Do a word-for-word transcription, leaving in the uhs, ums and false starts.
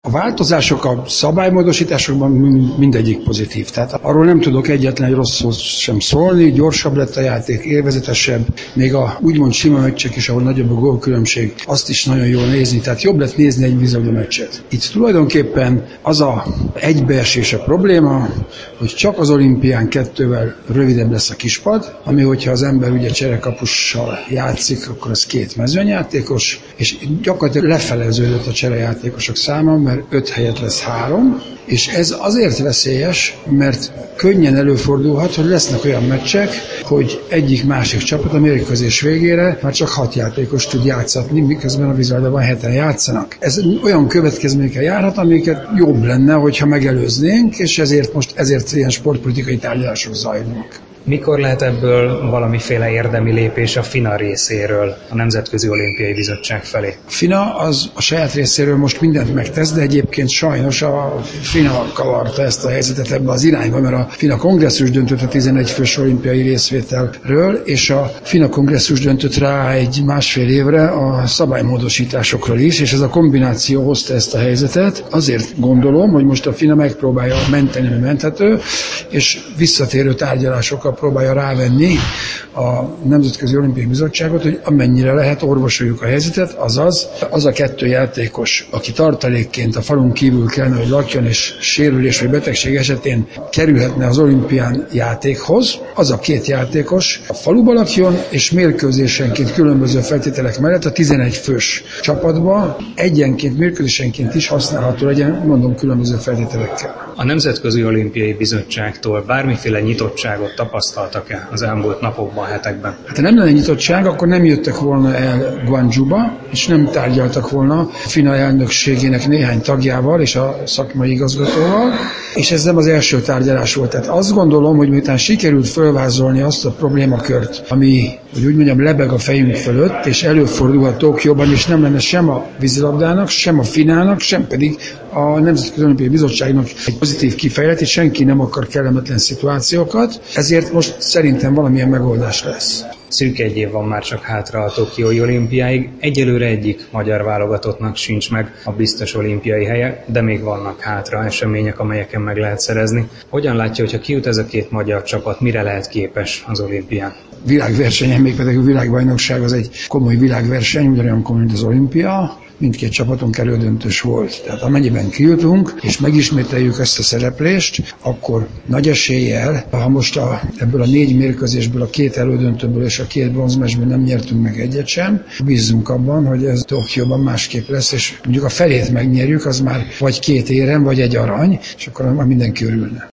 A változások a szabálymódosításokban mindegyik pozitív. Tehát arról nem tudok egyetlen rossz szót sem szólni, gyorsabb lett a játék, élvezetesebb, még a úgymond sima meccsek is, ahol nagyobb a gólkülönbség, azt is nagyon jól nézni, tehát jobb lett nézni egy vízilabda meccset. Itt tulajdonképpen az a egybeesés a probléma, hogy csak az olimpián kettővel rövidebb lesz a kispad, ami hogyha az ember ugye cserekapussal játszik, akkor az két mezőnyjátékos, és gyakorlatilag lefeleződött a cserejátékosok száma, mert öt helyett lesz három, és ez azért veszélyes, mert könnyen előfordulhat, hogy lesznek olyan meccsek, hogy egyik-másik csapat a mérkőzés végére már csak hat játékos tud játszatni, miközben a vízilabdában heten játszanak. Ez olyan következményekkel járhat, amiket jobb lenne, hogyha megelőznénk, és ezért most ezért ilyen sportpolitikai tárgyalások zajlanak. Mikor lehet ebből valamiféle érdemi lépés a FINA részéről a Nemzetközi Olimpiai Bizottság felé? A FINA az a saját részéről most mindent megtesz, de egyébként sajnos a FINA kavarta ezt a helyzetet ebbe az irányba, mert a FINA kongresszus döntött a tizenegy fős olimpiai részvételről, és a FINA kongresszus döntött rá egy másfél évre a szabálymódosításokról is, és ez a kombináció hozta ezt a helyzetet. Azért gondolom, hogy most a FINA megpróbálja menteni, ami menthető, és visszatérő tárgyalásokkal próbálja rávenni a Nemzetközi Olimpiai Bizottságot, hogy amennyire lehet orvosoljuk a helyzetet, azaz az a kettő játékos, aki tartalékként a falun kívül kellene, hogy lakjon, és sérülés vagy betegség esetén kerülhetne az olimpián játékhoz, az a két játékos a faluba lakjon, és mérkőzésenként különböző feltételek mellett a tizenegy fős csapatba egyenként, mérkőzésenként is használható legyen, mondom, különböző feltételekkel. A Nemzetközi Olimpiai Bizottságtól bármiféle nyitottságot tapasztaltak-e az elmúlt napokban, hetekben? Hát ha nem lenne nyitottság, akkor nem jöttek volna el Guangzhouba, és nem tárgyaltak volna a FINA elnökségének néhány tagjával és a szakmai igazgatóval, és ez nem az első tárgyalás volt. Tehát azt gondolom, hogy miután sikerült fölvázolni azt a problémakört, ami, hogy úgy mondjam, lebeg a fejünk fölött, és előfordulhat Tokióban, és nem lenne sem a vízilabdának, sem a FINA-nak, sem pedig a Nemzetközi Olimpiai Bizottságnak egy pozitív kifejletés, senki nem akar kellemetlen szituációkat, ezért most szerintem valamilyen megoldás lesz. Szűk egy év van már csak hátra a Tokiói olimpiáig, egyelőre egyik magyar válogatottnak sincs meg a biztos olimpiai helye, de még vannak hátra események, amelyeken meg lehet szerezni. Hogyan látja, hogyha kijut ez a két magyar csapat, mire lehet képes az olimpián? Világversenyen, mégpedig a világbajnokság az egy komoly világverseny, ugyanolyan komoly, mint az olimpia. Mindkét csapatunk elődöntős volt. Tehát amennyiben kijutunk, és megismételjük ezt a szereplést, akkor nagy eséllyel, ha most a, ebből a négy mérkőzésből, a két elődöntőből és a két bronzmezsből nem nyertünk meg egyet sem, bízzunk abban, hogy ez Tokióban másképp lesz, és mondjuk a felét megnyerjük, az már vagy két érem, vagy egy arany, és akkor már mindenki örülne.